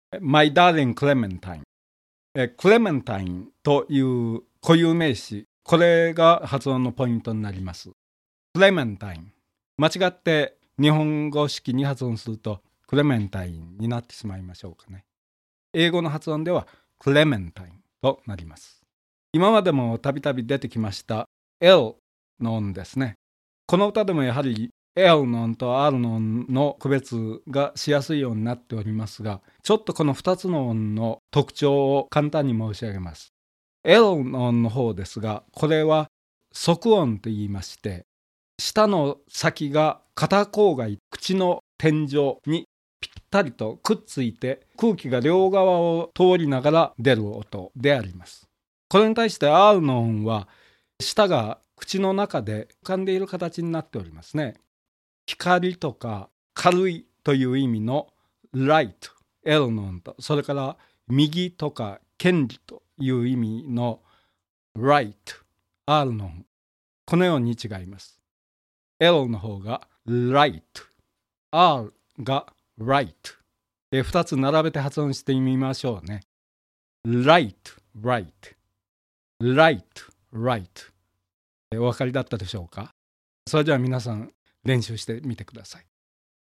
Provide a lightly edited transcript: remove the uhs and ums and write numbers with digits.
My darling Clementine。クレメンタインという固有名詞、これが発音のポイントになります。クレメンタイン。間違って日本語式に発音するとクレメンタインになってしまいましょうかね。英語の発音ではクレメンタインとなります。今までもたびたび出てきました L の音ですね。この歌でもやはり L の音と R の音の区別がしやすいようになっておりますが、ちょっとこの2つの音の特徴を簡単に申し上げます。L の音の方ですが、これは側音と言いまして、舌の先が片方が口の天井にぴったりとくっついて空気が両側を通りながら出る音であります。これに対して R の音は舌が口の中で浮かんでいる形になっておりますね。光とか軽いという意味の Light、L の音と、それから右とか権利という意味の Right、R の音、このように違います。L の方が Right、R が Right。2つ並べて発音してみましょうね。Right、Right、Right、Right。お分かりだったでしょうか？それでは皆さん練習してみてください。